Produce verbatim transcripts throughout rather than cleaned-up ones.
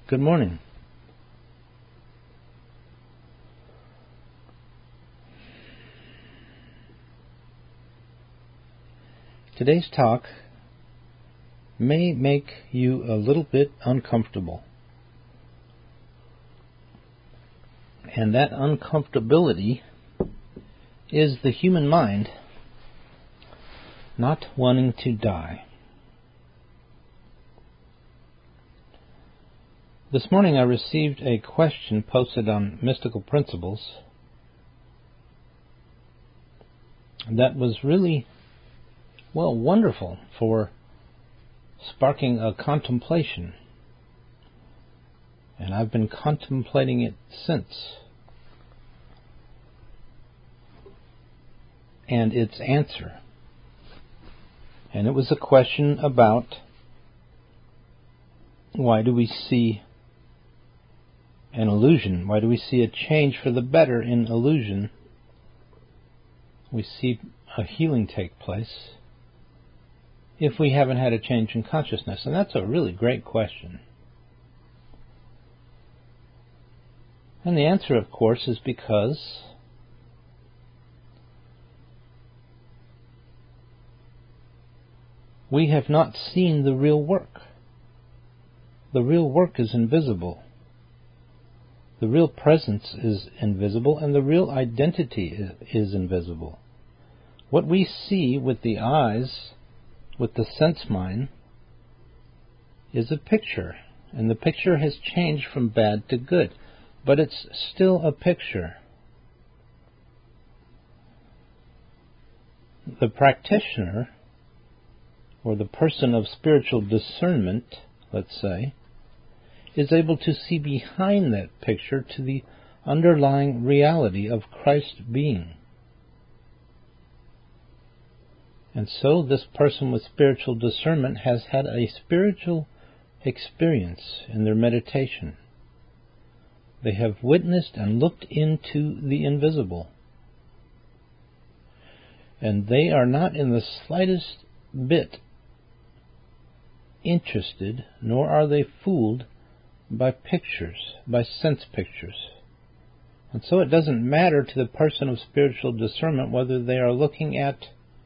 Good morning. Today's talk may make you a little bit uncomfortable. And that uncomfortability is the human mind not wanting to die. This morning I received a question posted on Mystical Principles that was really, well, wonderful for sparking a contemplation. And I've been contemplating it since. And its answer. And it was a question about why do we see an illusion? Why do we see a change for the better in illusion? We see a healing take place if we haven't had a change in consciousness. And that's a really great question. And the answer, of course, is because we have not seen the real work. The real work is invisible. The real presence is invisible, and the real identity is, is invisible. What we see with the eyes, with the sense mind, is a picture, and the picture has changed from bad to good, but it's still a picture. The practitioner, or the person of spiritual discernment, let's say, is able to see behind that picture to the underlying reality of Christ being. And so this person with spiritual discernment has had a spiritual experience in their meditation. They have witnessed and looked into the invisible. And they are not in the slightest bit interested, nor are they fooled by pictures, by sense pictures. And so it doesn't matter to the person of spiritual discernment whether they are looking at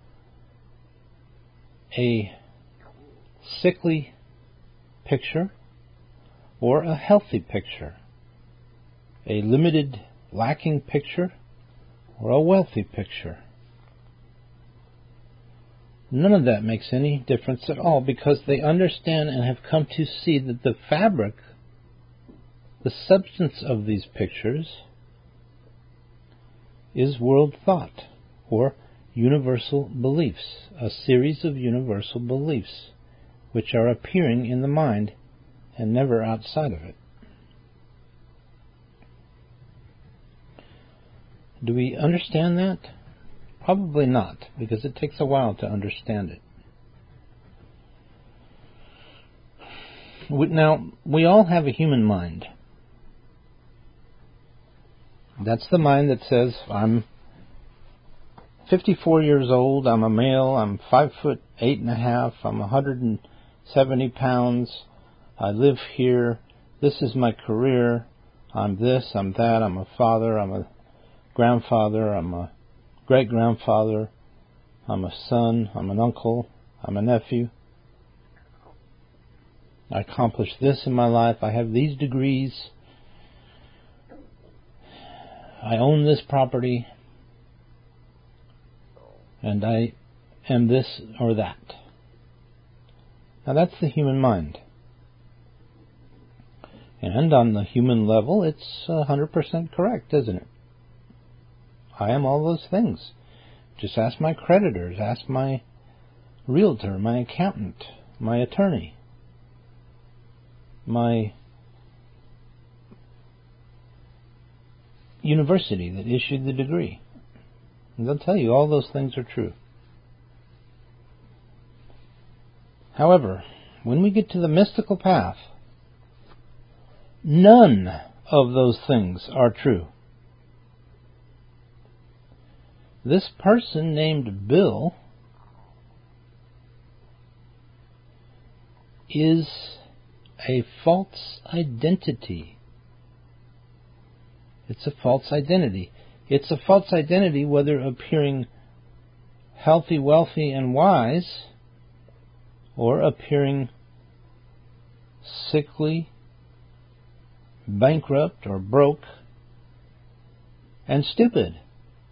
a sickly picture or a healthy picture, a limited, lacking picture or a wealthy picture. None of that makes any difference at all, because they understand and have come to see that the fabric, the substance of these pictures, is world thought, or universal beliefs, a series of universal beliefs which are appearing in the mind and never outside of it. Do we understand that? Probably not, because it takes a while to understand it. Now, we all have a human mind. That's the mind that says, I'm fifty-four years old, I'm a male, I'm five foot eight and a half, I'm one hundred seventy pounds, I live here, this is my career, I'm this, I'm that, I'm a father, I'm a grandfather, I'm a great-grandfather, I'm a son, I'm an uncle, I'm a nephew. I accomplished this in my life, I have these degrees, I own this property, and I am this or that. Now that's the human mind. And on the human level, it's one hundred percent correct, isn't it? I am all those things. Just ask my creditors, ask my realtor, my accountant, my attorney, my university that issued the degree. And they'll tell you all those things are true. However, when we get to the mystical path, none of those things are true. This person named Bill is a false identity. It's a false identity. It's a false identity whether appearing healthy, wealthy, and wise, or appearing sickly, bankrupt, or broke, and stupid.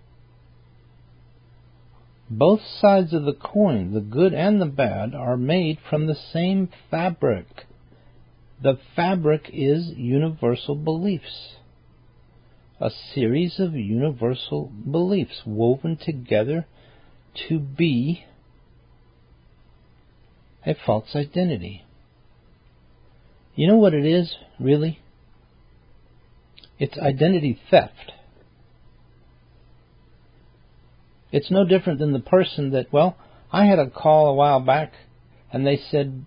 Both sides of the coin, the good and the bad, are made from the same fabric. The fabric is universal beliefs. A series of universal beliefs woven together to be a false identity. You know what it is, really? It's identity theft. It's no different than the person that, well, I had a call a while back and they said,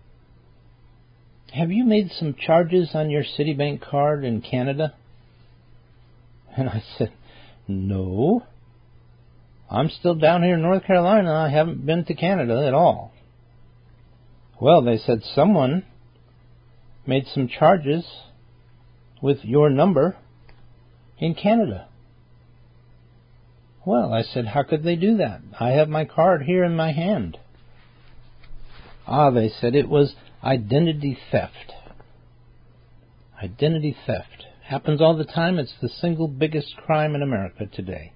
have you made some charges on your Citibank card in Canada? And I said, no. I'm still down here in North Carolina. I haven't been to Canada at all. Well, they said someone made some charges with your number in Canada. Well, I said, how could they do that? I have my card here in my hand. Ah, they said it was identity theft. Identity theft. Happens all the time. It's the single biggest crime in America today.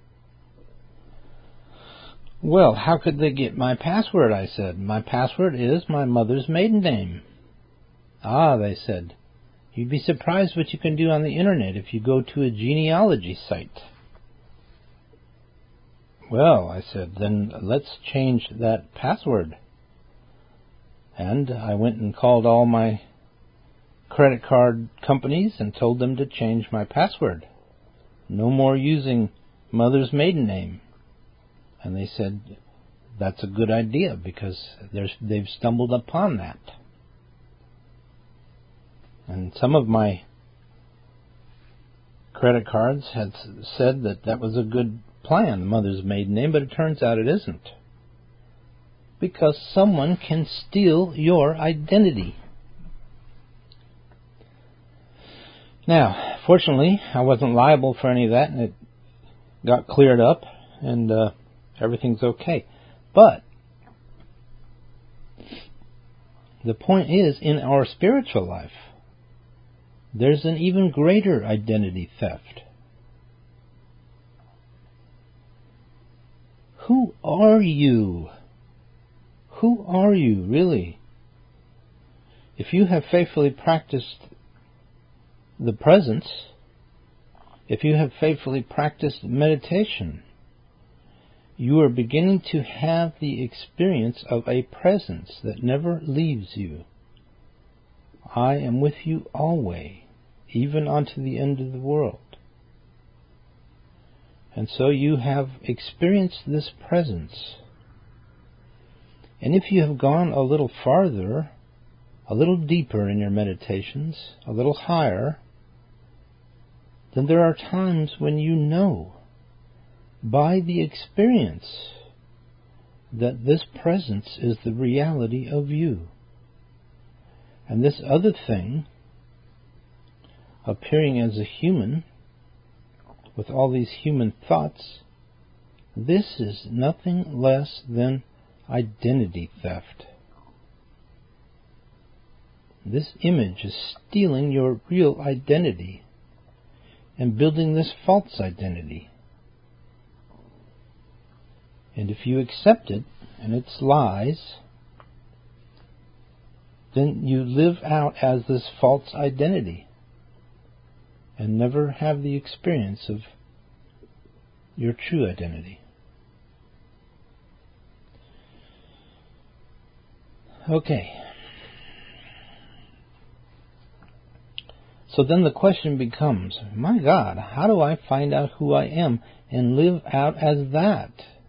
Well, how could they get my password? I said, my password is my mother's maiden name. Ah, they said, you'd be surprised what you can do on the internet if you go to a genealogy site. Well, I said, then let's change that password. And I went and called all my credit card companies and told them to change my password. No more using mother's maiden name. And they said, that's a good idea because they've stumbled upon that. And some of my credit cards had said that that was a good plan, mother's maiden name, but it turns out it isn't. Because someone can steal your identity. Now, fortunately, I wasn't liable for any of that, and it got cleared up, and uh, everything's okay. But the point is, in our spiritual life, there's an even greater identity theft. Who are you? Who are you, really? If you have faithfully practiced the presence, if you have faithfully practiced meditation, you are beginning to have the experience of a presence that never leaves you. I am with you always, even unto the end of the world. And so you have experienced this presence. And if you have gone a little farther, a little deeper in your meditations, a little higher, then there are times when you know by the experience that this presence is the reality of you. And this other thing, appearing as a human, with all these human thoughts, this is nothing less than identity theft. This image is stealing your real identity and building this false identity. And if you accept it and its lies, then you live out as this false identity and never have the experience of your true identity. Okay. So then the question becomes, my God, how do I find out who I am and live out as that?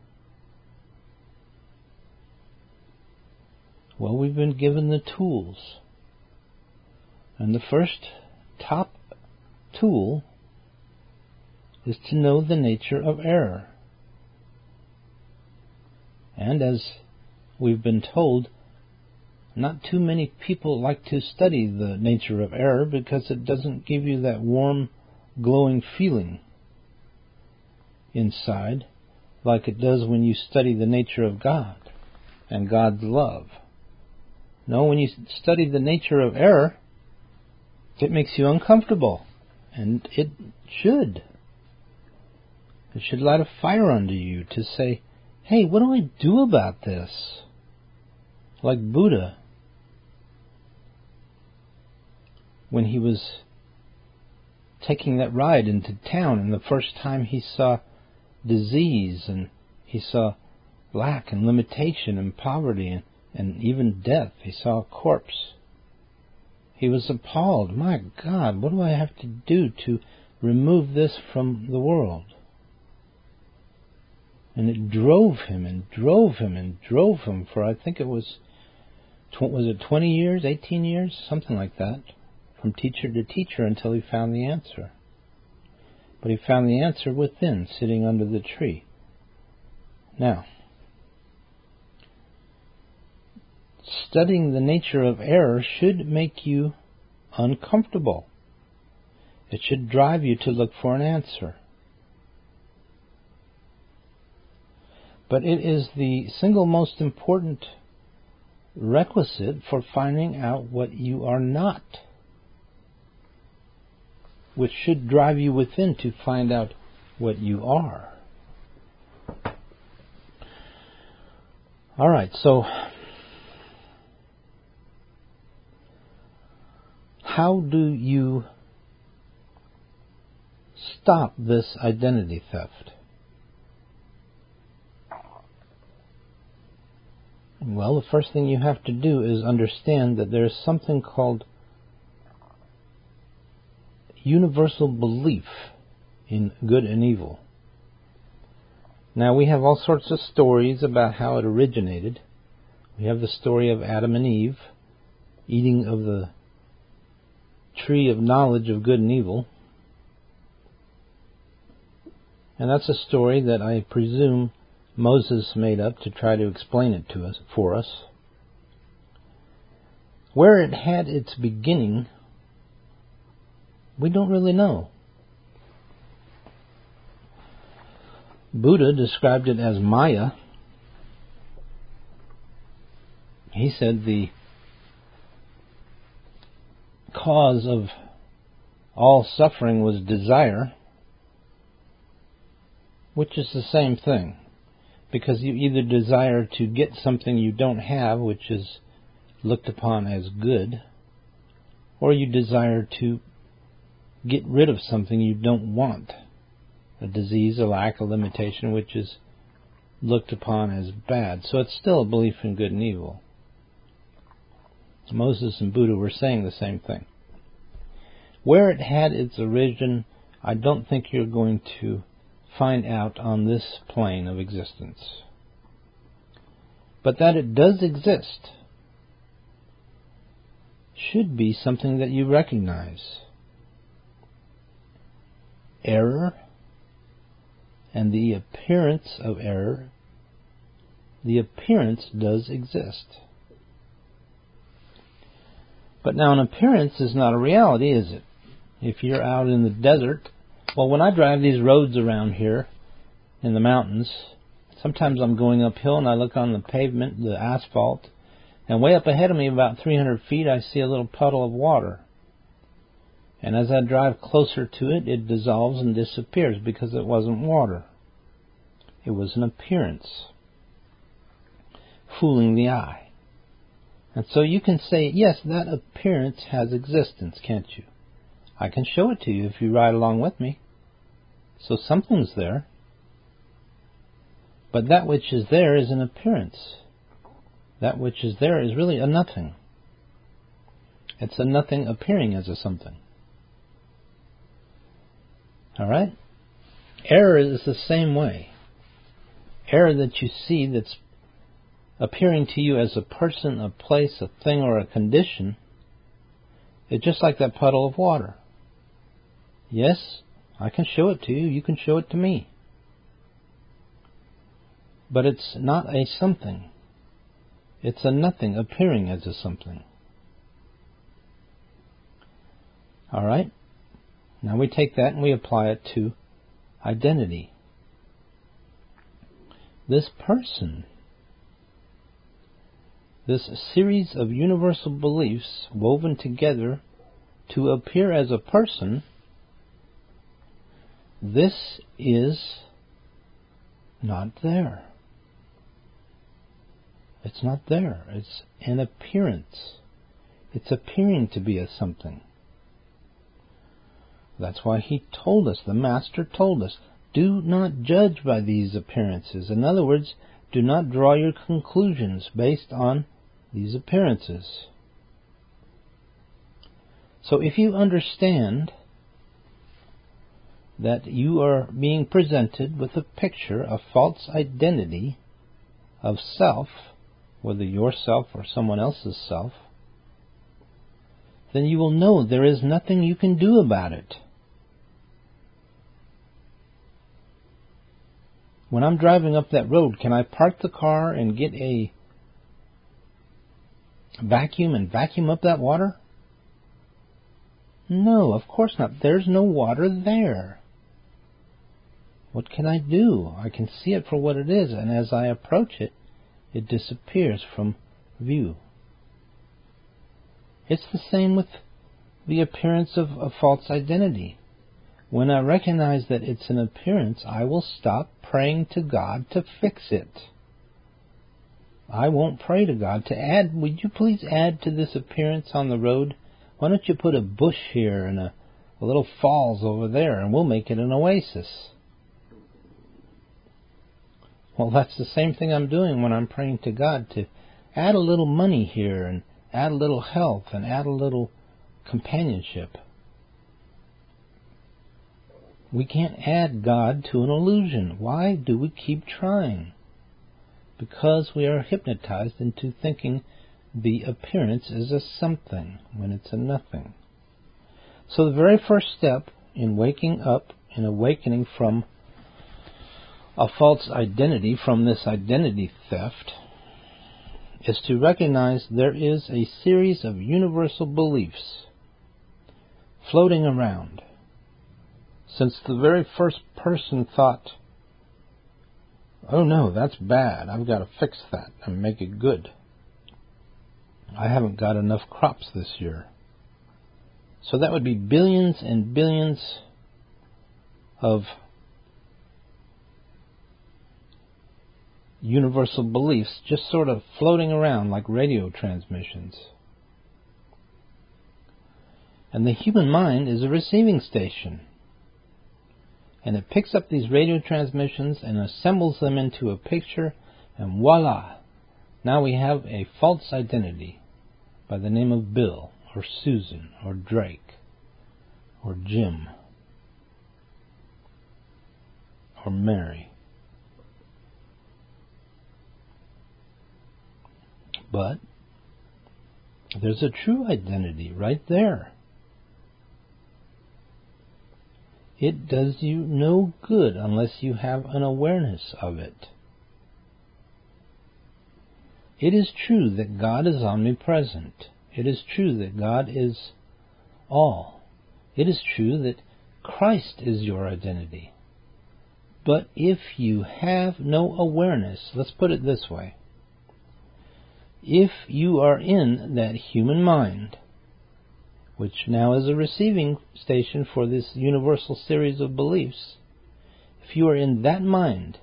Well, we've been given the tools. And the first top tool is to know the nature of error. And as we've been told, Not too many people like to study the nature of error because it doesn't give you that warm, glowing feeling inside like it does when you study the nature of God and God's love. No, when you study the nature of error, it makes you uncomfortable. And it should. It should light a fire under you to say, hey, what do I do about this? Like Buddha, when he was taking that ride into town, and the first time he saw disease, and he saw lack and limitation and poverty and, and even death. He saw a corpse. He was appalled. My God, what do I have to do to remove this from the world? And it drove him and drove him and drove him for, I think it was, was it twenty years, eighteen years, something like that, from teacher to teacher until he found the answer. But he found the answer within, sitting under the tree. Now, studying the nature of error should make you uncomfortable. It should drive you to look for an answer. But it is the single most important requisite for finding out what you are not, which should drive you within to find out what you are. All right, so how do you stop this identity theft? Well, the first thing you have to do is understand that there is something called universal belief in good and evil. Now, we have all sorts of stories about how it originated. We have the story of Adam and Eve eating of the tree of knowledge of good and evil. And that's a story that I presume Moses made up to try to explain it to us, for us. Where it had its beginning, we don't really know. Buddha described it as Maya. He said the cause of all suffering was desire, which is the same thing, because you either desire to get something you don't have, which is looked upon as good, or you desire to get rid of something you don't want, a disease, a lack, a limitation, which is looked upon as bad. So it's still a belief in good and evil. Moses and Buddha were saying the same thing. Where it had its origin, I don't think you're going to find out on this plane of existence. But that it does exist should be something that you recognize. Error and the appearance of error, the appearance does exist. But now an appearance is not a reality, is it? If you're out in the desert, well, when I drive these roads around here in the mountains, sometimes I'm going uphill and I look on the pavement, the asphalt, and way up ahead of me, about three hundred feet, I see a little puddle of water. And as I drive closer to it, it dissolves and disappears because it wasn't water. It was an appearance, fooling the eye. And so you can say, yes, that appearance has existence, can't you? I can show it to you if you ride along with me. So something's there. But that which is there is an appearance. That which is there is really a nothing. It's a nothing appearing as a something. All right? Error is the same way. Error that you see that's appearing to you as a person, a place, a thing, or a condition, it's just like that puddle of water. Yes, I can show it to you. You can show it to me. But it's not a something. It's a nothing appearing as a something. All right? Now we take that and we apply it to identity. This person, this series of universal beliefs woven together to appear as a person, this is not there. It's not there. It's an appearance. It's appearing to be a something. That's why he told us, the Master told us, do not judge by these appearances. In other words, do not draw your conclusions based on these appearances. So if you understand that you are being presented with a picture, a false identity of self, whether yourself or someone else's self, then you will know there is nothing you can do about it. When I'm driving up that road, can I park the car and get a vacuum and vacuum up that water? No, of course not. There's no water there. What can I do? I can see it for what it is, and as I approach it, it disappears from view. It's the same with the appearance of a false identity. When I recognize that it's an appearance, I will stop praying to God to fix it. I won't pray to God to add, would you please add to this appearance on the road? Why don't you put a bush here and a, a little falls over there, and we'll make it an oasis? Well, that's the same thing I'm doing when I'm praying to God to add a little money here and add a little health and add a little companionship. We can't add God to an illusion. Why do we keep trying? Because we are hypnotized into thinking the appearance is a something when it's a nothing. So the very first step in waking up, in awakening from a false identity, from this identity theft, is to recognize there is a series of universal beliefs floating around. Since the very first person thought, oh no, that's bad, I've got to fix that and make it good. I haven't got enough crops this year. So that would be billions and billions of universal beliefs just sort of floating around like radio transmissions. And the human mind is a receiving station. And it picks up these radio transmissions and assembles them into a picture, and voila! Now we have a false identity by the name of Bill, or Susan, or Drake, or Jim, or Mary. But there's a true identity right there. It does you no good unless you have an awareness of it. It is true that God is omnipresent. It is true that God is all. It is true that Christ is your identity. But if you have no awareness, let's put it this way. If you are in that human mind, which now is a receiving station for this universal series of beliefs, if you are in that mind,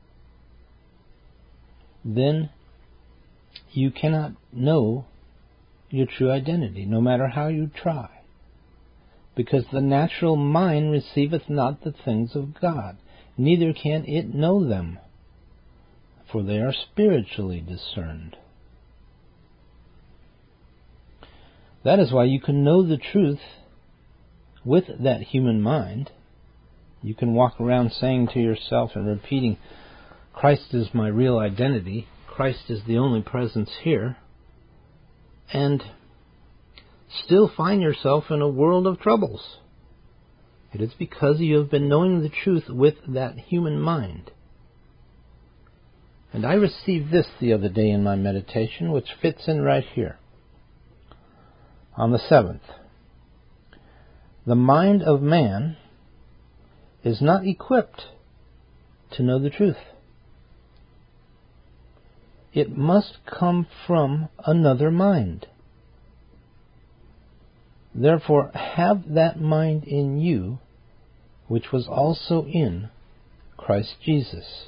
then you cannot know your true identity, no matter how you try. Because the natural mind receiveth not the things of God, neither can it know them, for they are spiritually discerned. That is why you can know the truth with that human mind. You can walk around saying to yourself and repeating, Christ is my real identity, Christ is the only presence here, and still find yourself in a world of troubles. It is because you have been knowing the truth with that human mind. And I received this the other day in my meditation, which fits in right here. On the seventh, the mind of man is not equipped to know the truth. It must come from another mind. Therefore, have that mind in you, which was also in Christ Jesus.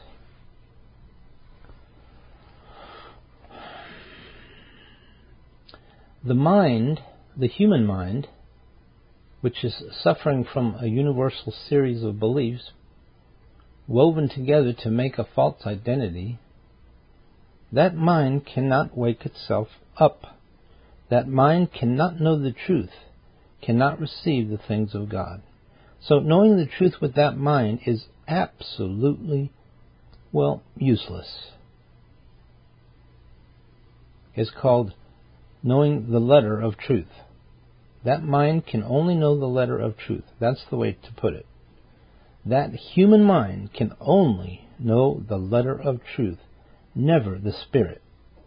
The mind, the human mind, which is suffering from a universal series of beliefs woven together to make a false identity, that mind cannot wake itself up. That mind cannot know the truth, cannot receive the things of God. So knowing the truth with that mind is absolutely, well, useless. It's called knowing the letter of truth. That mind can only know the letter of truth. That's the way to put it. That human mind can only know the letter of truth, never the spirit.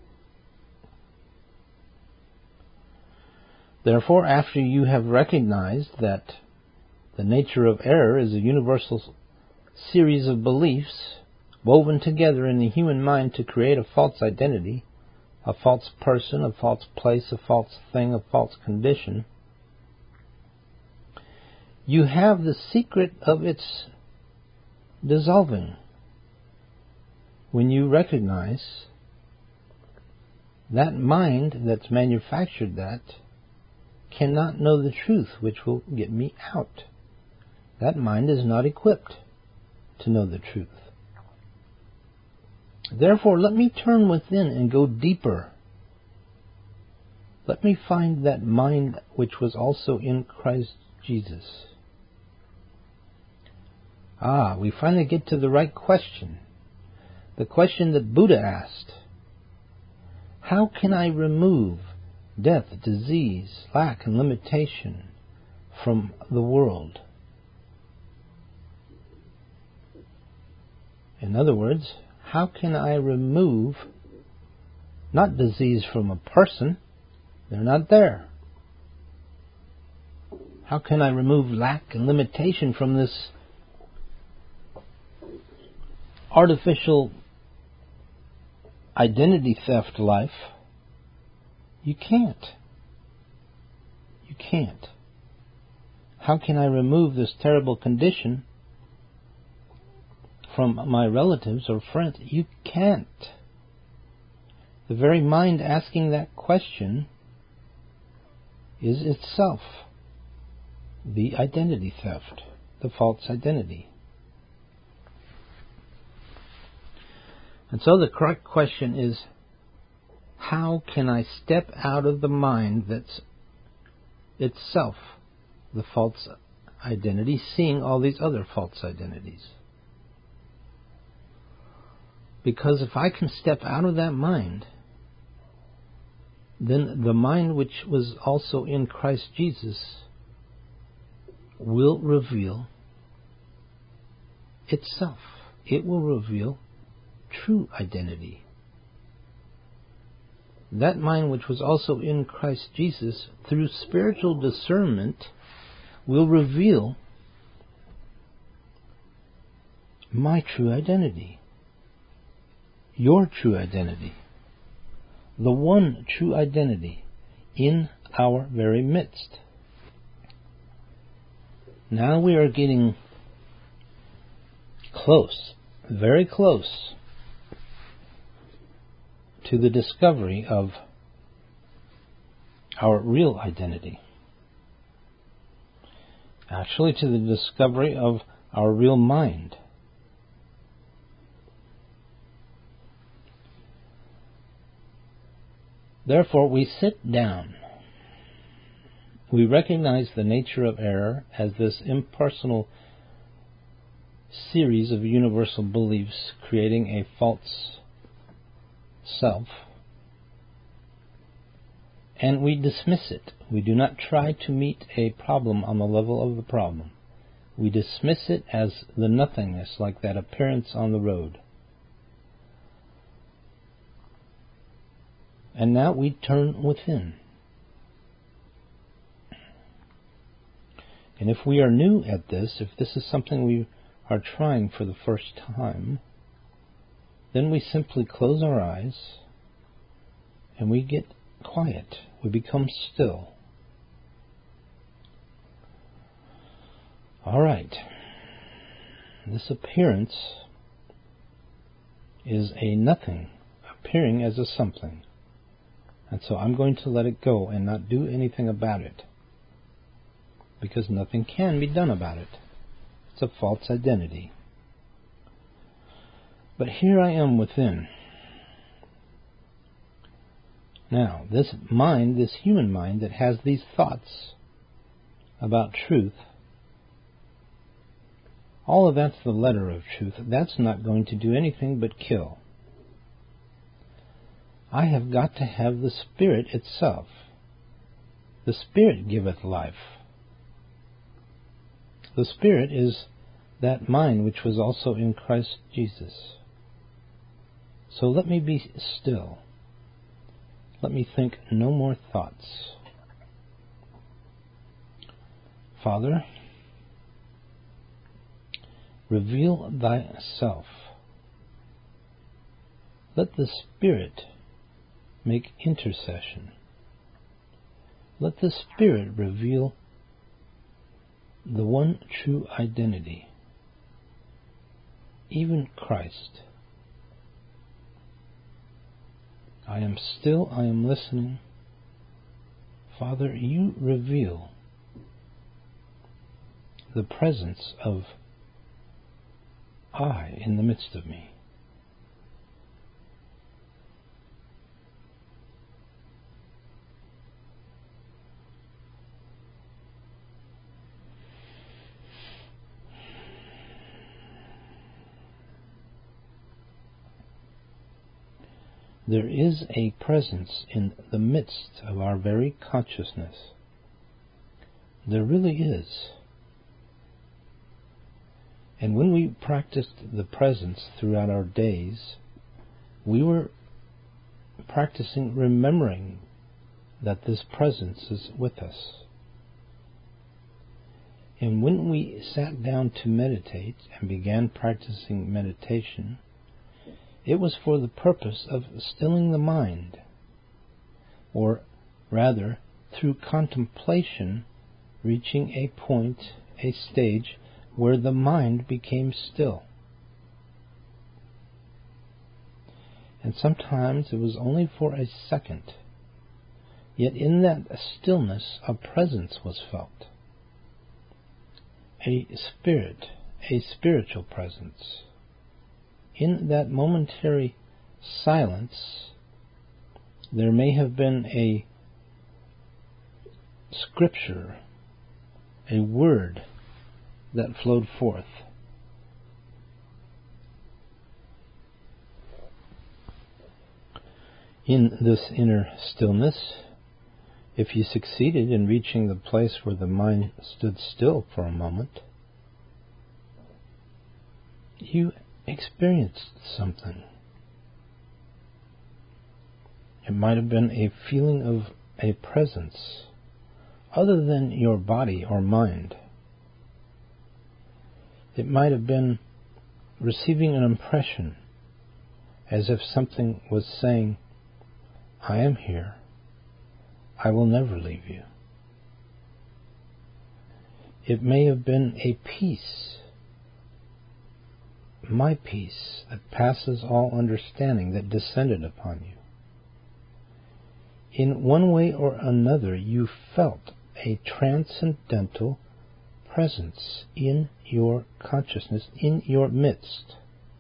Therefore, after you have recognized that the nature of error is a universal series of beliefs woven together in the human mind to create a false identity, a false person, a false place, a false thing, a false condition, you have the secret of its dissolving when you recognize that mind that's manufactured that cannot know the truth which will get me out. That mind is not equipped to know the truth. Therefore, let me turn within and go deeper. Let me find that mind which was also in Christ Jesus. Ah, we finally get to the right question. The question that Buddha asked. How can I remove death, disease, lack, and limitation from the world? In other words, how can I remove not disease from a person? They're not there. How can I remove lack and limitation from this artificial identity theft life? You can't. You can't. How can I remove this terrible condition from my relatives or friends? You can't. The very mind asking that question is itself the identity theft, the false identity. And so the correct question is, how can I step out of the mind that's itself the false identity, seeing all these other false identities? Because if I can step out of that mind, then the mind which was also in Christ Jesus will reveal itself. It will reveal true identity. That mind which was also in Christ Jesus, through spiritual discernment, will reveal my true identity, your true identity, the one true identity in our very midst. Now we are getting close, very close, to the discovery of our real identity. Actually, to the discovery of our real mind. Therefore, we sit down. We recognize the nature of error as this impersonal series of universal beliefs creating a false self, and we dismiss it. We do not try to meet a problem on the level of the problem. We dismiss it as the nothingness, like that appearance on the road. And now we turn within. And if we are new at this, if this is something we are trying for the first time, then we simply close our eyes and we get quiet. We become still. All right. This appearance is a nothing appearing as a something. And so I'm going to let it go and not do anything about it, because nothing can be done about it. It's a false identity. But here I am within. Now, this mind, this human mind that has these thoughts about truth, all of that's the letter of truth. That's not going to do anything but kill. I have got to have the Spirit itself. The Spirit giveth life. The Spirit is that mind which was also in Christ Jesus. So let me be still. Let me think no more thoughts. Father, reveal thyself. Let the Spirit make intercession. Let the Spirit reveal the one true identity, even Christ. I am still, I am listening. Father, you reveal the presence of I in the midst of me. There is a presence in the midst of our very consciousness. There really is. And when we practiced the presence throughout our days, we were practicing remembering that this presence is with us. And when we sat down to meditate and began practicing meditation, it was for the purpose of stilling the mind, or rather, through contemplation, reaching a point, a stage, where the mind became still. And sometimes it was only for a second, yet in that stillness a presence was felt, a spirit, a spiritual presence. In that momentary silence, there may have been a scripture, a word that flowed forth. In this inner stillness, if you succeeded in reaching the place where the mind stood still for a moment, you experienced something. It might have been a feeling of a presence other than your body or mind. It might have been receiving an impression as if something was saying, I am here. I will never leave you. It may have been a peace, my peace that passes all understanding, that descended upon you. In one way or another, you felt a transcendental presence in your consciousness, in your midst.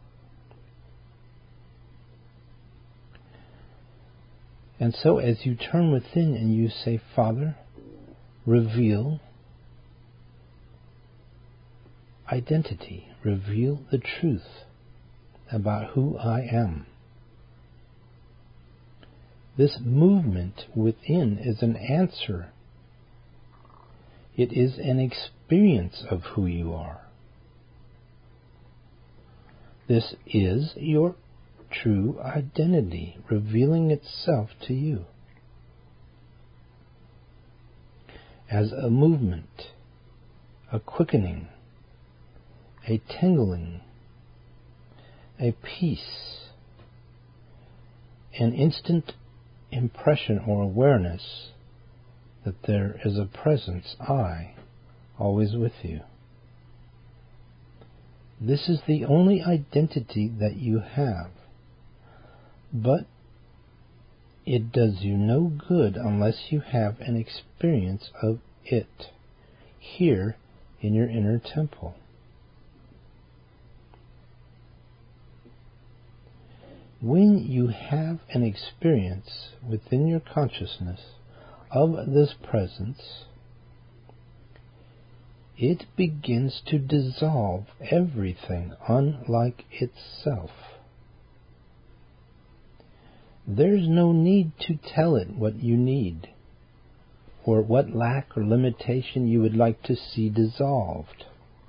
And so as you turn within and you say, Father, reveal identity, reveal the truth about who I am. This movement within is an answer. It is an experience of who you are. This is your true identity revealing itself to you as a movement, a quickening, a tingling, a peace, an instant impression or awareness that there is a presence, I, always with you. This is the only identity that you have, but it does you no good unless you have an experience of it here in your inner temple. When you have an experience within your consciousness of this presence, it begins to dissolve everything unlike itself. There's no need to tell it what you need, or what lack or limitation you would like to see dissolved.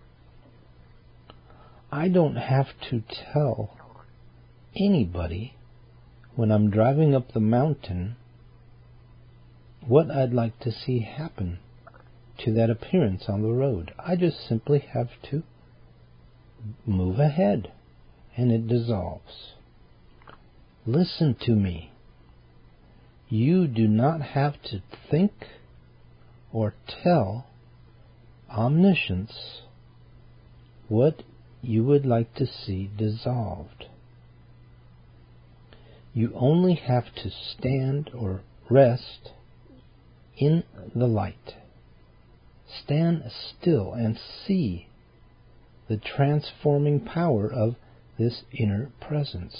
I don't have to tell anybody when I'm driving up the mountain what I'd like to see happen to that appearance on the road. I just simply have to move ahead, and it dissolves. Listen to me. You do not have to think or tell omniscience what you would like to see dissolved. You only have to stand or rest in the light. Stand still and see the transforming power of this inner presence.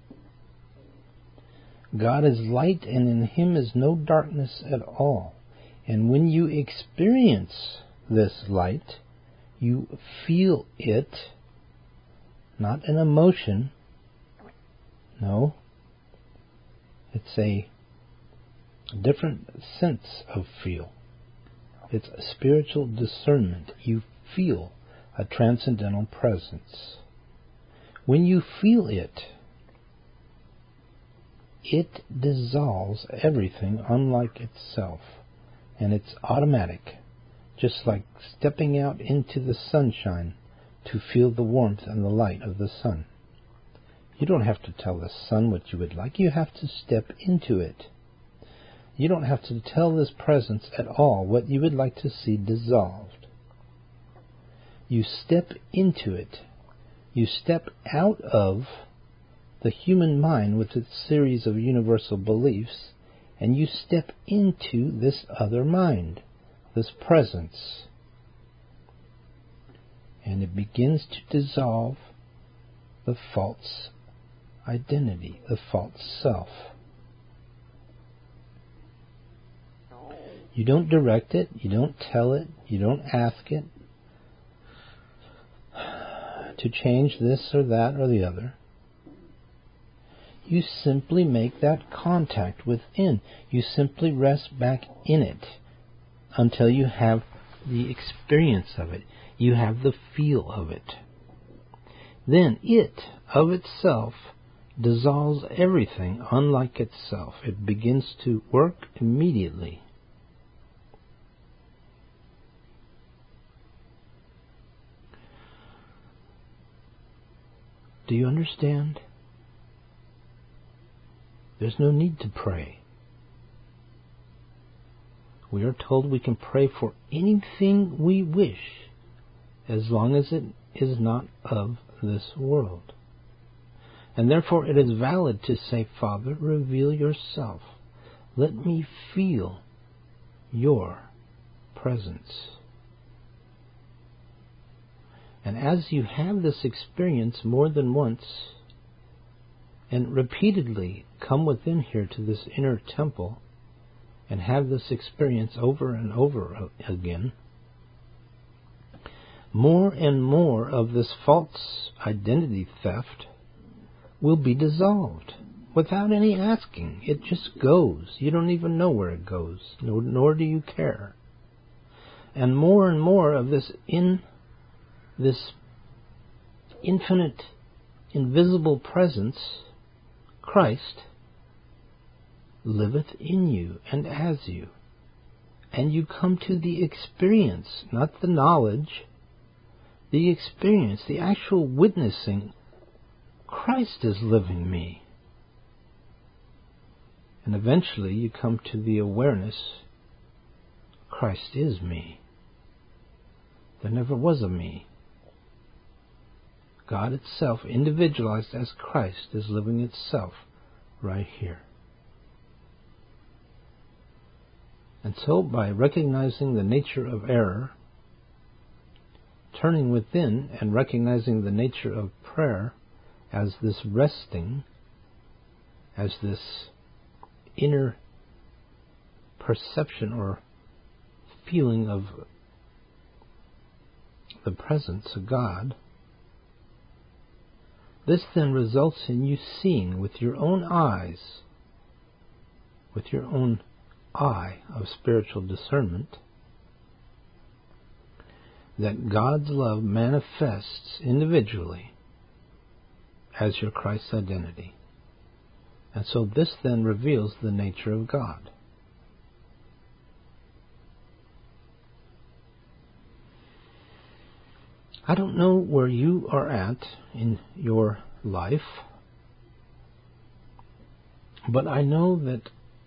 God is light, and in Him is no darkness at all. And when you experience this light, you feel it, not an emotion. No, it's a different sense of feel. It's a spiritual discernment. You feel a transcendental presence. When you feel it, it dissolves everything unlike itself, and it's automatic, just like stepping out into the sunshine to feel the warmth and the light of the sun. You don't have to tell the sun what you would like. You have to step into it. You don't have to tell this presence at all what you would like to see dissolved. You step into it. You step out of the human mind with its series of universal beliefs, and you step into this other mind, this presence. And it begins to dissolve the false identity, the false self. You don't direct it, you don't tell it, you don't ask it to change this or that or the other. You simply make that contact within. You simply rest back in it until you have the experience of it. You have the feel of it. Then it, of itself, dissolves everything unlike itself. It begins to work immediately. Do you understand? There's no need to pray. We are told we can pray for anything we wish, as long as it is not of this world. And therefore it is valid to say, Father, reveal yourself. Let me feel your presence. And as you have this experience more than once, and repeatedly come within here to this inner temple, and have this experience over and over again, more and more of this false identity theft will be dissolved without any asking. It just goes. You don't even know where it goes, nor, nor do you care. And more and more of this in this infinite, invisible presence Christ liveth in you and as you. And you come to the experience, not the knowledge, the experience, the actual witnessing. Christ is living me. And eventually you come to the awareness, Christ is me. There never was a me. God itself, individualized as Christ, is living itself right here. And so, by recognizing the nature of error, turning within and recognizing the nature of prayer as this resting, as this inner perception or feeling of the presence of God, this then results in you seeing with your own eyes, with your own eye of spiritual discernment, that God's love manifests individually as your Christ's identity. And so this then reveals the nature of God. I don't know where you are at in your life, but I know that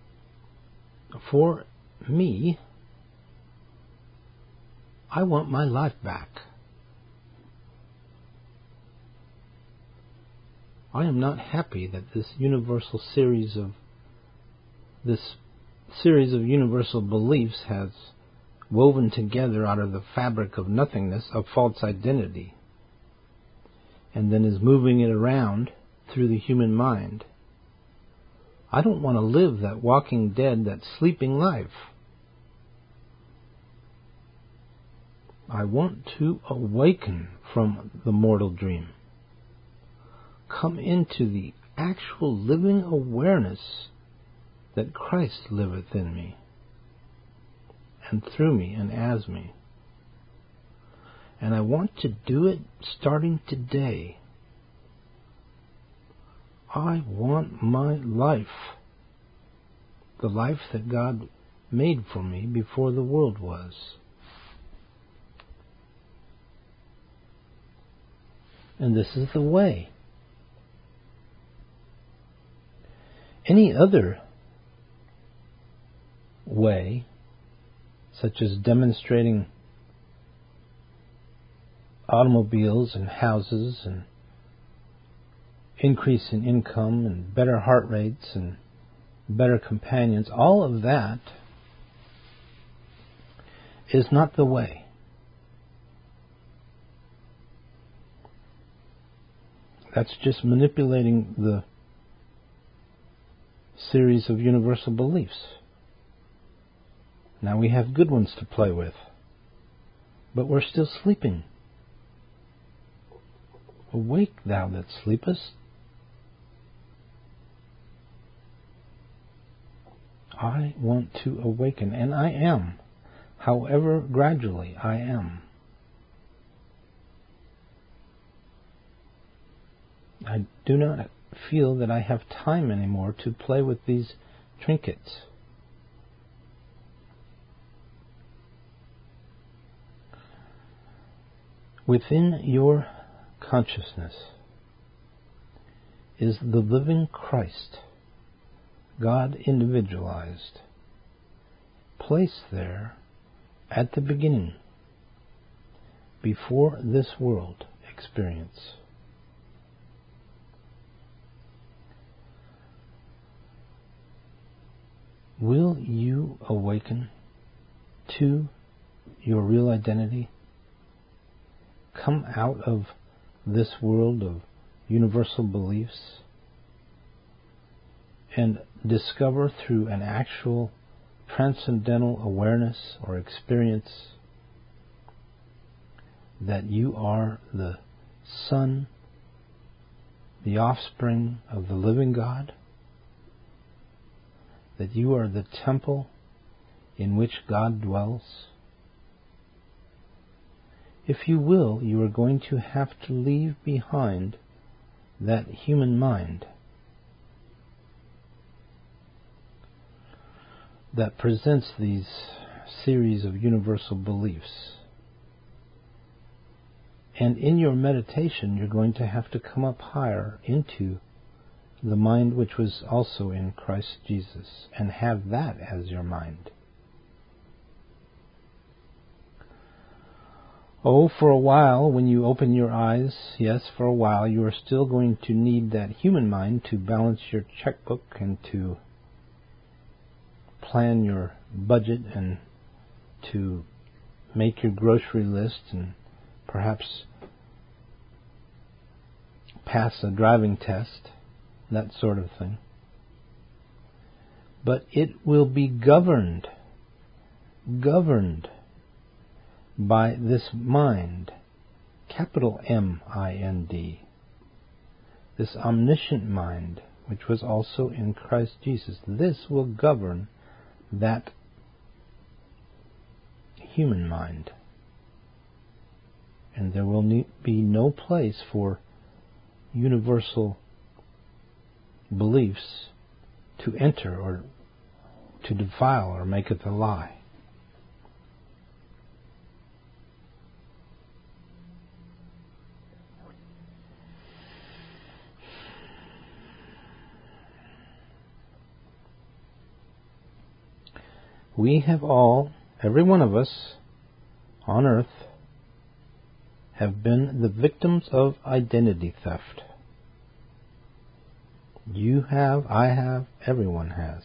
for me, I want my life back. I am not happy that this universal series of this series of universal beliefs has woven together out of the fabric of nothingness, of false identity, and then is moving it around through the human mind. I don't want to live that walking dead, that sleeping life. I want to awaken from the mortal dream. Come into the actual living awareness that Christ liveth in me, and through me and as me. And I want to do it starting today. I want my life, the life that God made for me before the world was. And this is the way. Any other way, such as demonstrating automobiles and houses and increase in income and better heart rates and better companions, all of that is not the way. That's just manipulating the series of universal beliefs. Now we have good ones to play with, but we're still sleeping. Awake, thou that sleepest. I want to awaken, and I am. However, gradually I am. I do not feel that I have time anymore to play with these trinkets. Within your consciousness is the living Christ, God individualized, placed there at the beginning, before this world experience. Will you awaken to your real identity? Come out of this world of universal beliefs and discover through an actual transcendental awareness or experience that you are the Son, the offspring of the living God, that you are the temple in which God dwells. If you will, you are going to have to leave behind that human mind that presents these series of universal beliefs. And in your meditation, you're going to have to come up higher into the mind which was also in Christ Jesus, and have that as your mind. Oh, for a while, when you open your eyes, yes, for a while, you are still going to need that human mind to balance your checkbook and to plan your budget and to make your grocery list and perhaps pass a driving test, that sort of thing. But it will be governed, governed by this mind, capital M I N D, this omniscient mind, which was also in Christ Jesus. This will govern that human mind. And there will be no place for universal beliefs to enter or to defile or make it a lie. We have all, every one of us on earth, have been the victims of identity theft. You have, I have, everyone has.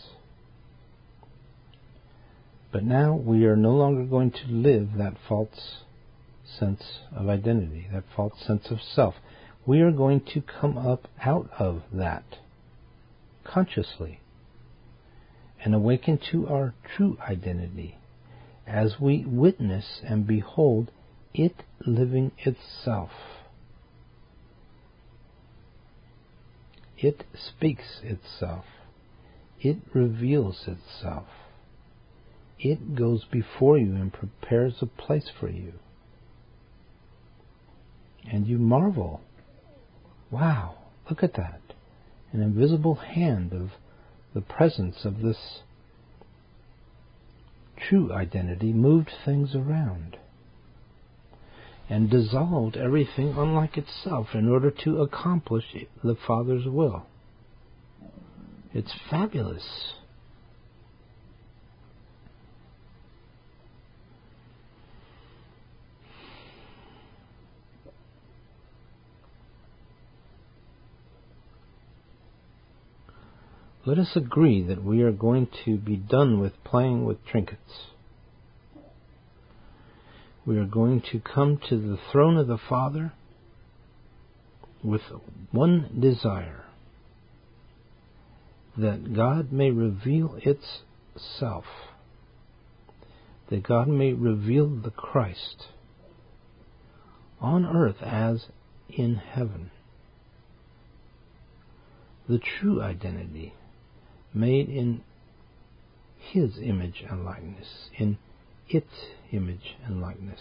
But now we are no longer going to live that false sense of identity, that false sense of self. We are going to come up out of that consciously and awaken to our true identity as we witness and behold it living itself. It speaks itself. It reveals itself. It goes before you and prepares a place for you. And you marvel. Wow, look at that. An invisible hand of the presence of this true identity moved things around and dissolved everything unlike itself in order to accomplish the Father's will. It's fabulous. Let us agree that we are going to be done with playing with trinkets. We are going to come to the throne of the Father with one desire, that God may reveal itself, that God may reveal the Christ on earth as in heaven, the true identity made in His image and likeness, in its image and likeness.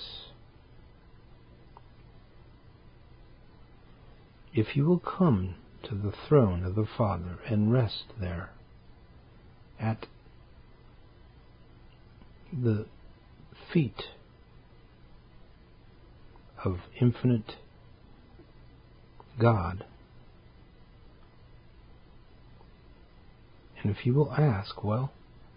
If you will come to the throne of the Father and rest there at the feet of infinite God, and if you will ask, well,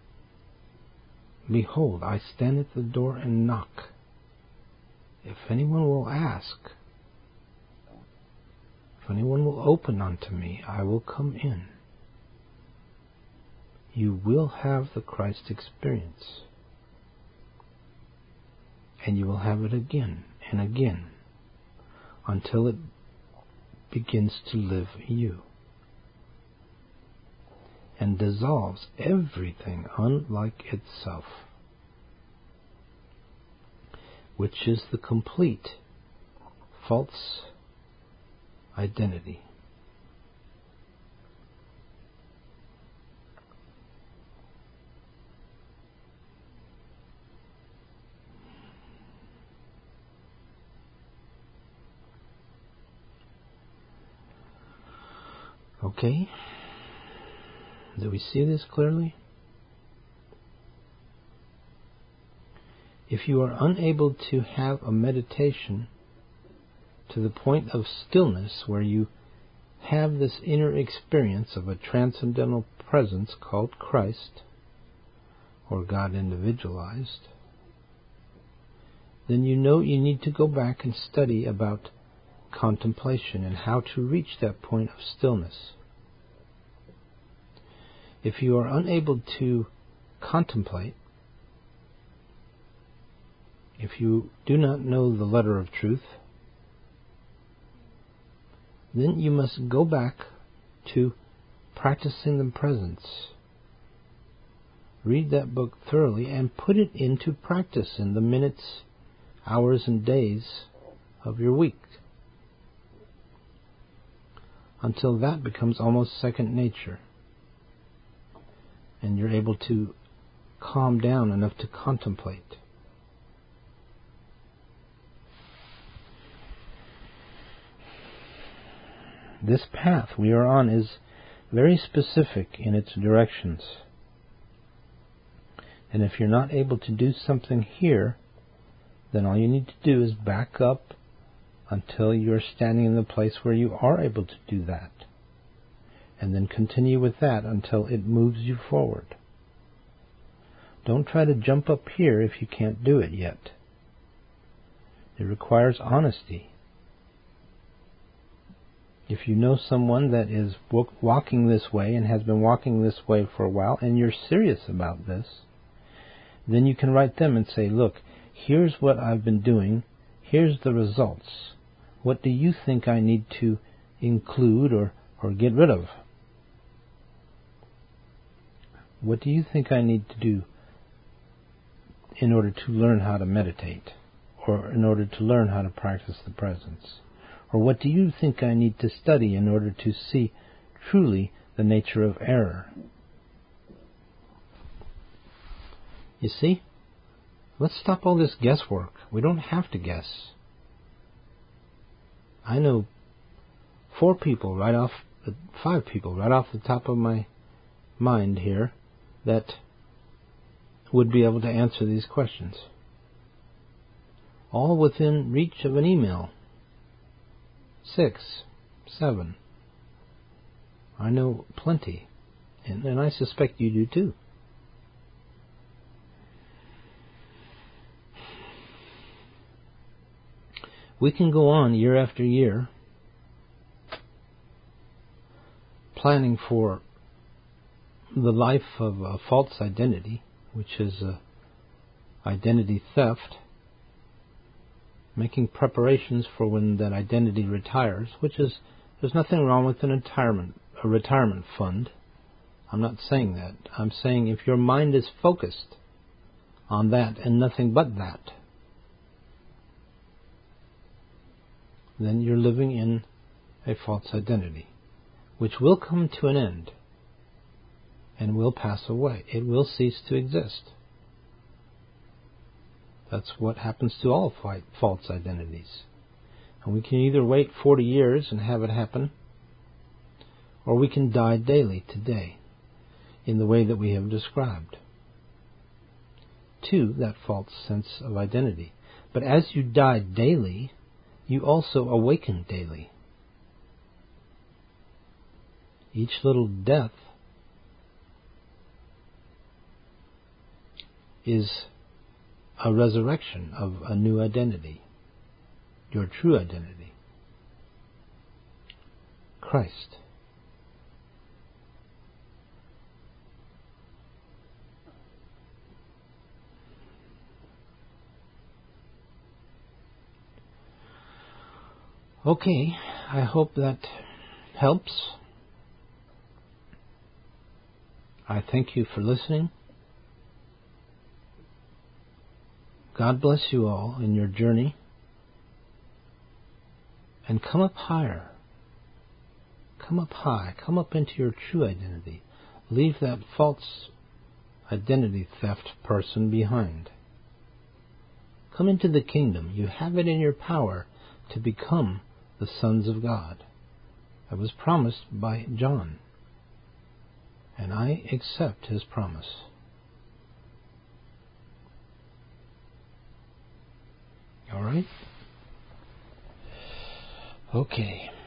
behold, I stand at the door and knock. If anyone will ask, if anyone will open unto me, I will come in. You will have the Christ experience. And you will have it again and again until it begins to live you and dissolves everything unlike itself, which is the complete false identity. Okay? Do we see this clearly? If you are unable to have a meditation to the point of stillness where you have this inner experience of a transcendental presence called Christ, or God individualized, then you know you need to go back and study about contemplation and how to reach that point of stillness. If you are unable to contemplate, if you do not know the letter of truth, then you must go back to practicing the presence. Read that book thoroughly and put it into practice in the minutes, hours, and days of your week, until that becomes almost second nature, and you're able to calm down enough to contemplate. This path we are on is very specific in its directions. And if you're not able to do something here, then all you need to do is back up until you're standing in the place where you are able to do that. And then continue with that until it moves you forward. Don't try to jump up here if you can't do it yet. It requires honesty. If you know someone that is walking this way and has been walking this way for a while, and you're serious about this, then you can write them and say, look, here's what I've been doing, here's the results. What do you think I need to include or, or get rid of? What do you think I need to do in order to learn how to meditate, or in order to learn how to practice the presence? Or what do you think I need to study in order to see truly the nature of error? You see? Let's stop all this guesswork. We don't have to guess. I know four people right off, five people right off the top of my mind here that would be able to answer these questions. All within reach of an email. Six, seven. I know plenty, and, and I suspect you do too. We can go on year after year planning for the life of a false identity, which is a identity theft, making preparations for when that identity retires, which is, there's nothing wrong with an retirement, a retirement fund. I'm not saying that. I'm saying if your mind is focused on that and nothing but that, then you're living in a false identity, which will come to an end and will pass away. It will cease to exist. That's what happens to all false identities. And we can either wait forty years and have it happen, or we can die daily today in the way that we have described to that false sense of identity. But as you die daily, you also awaken daily. Each little death is a resurrection of a new identity, your true identity, Christ. Okay, I hope that helps. I thank you for listening. God bless you all in your journey. And come up higher. Come up high. Come up into your true identity. Leave that false identity theft person behind. Come into the kingdom. You have it in your power to become the sons of God. That was promised by John. And I accept his promise. right. Okay.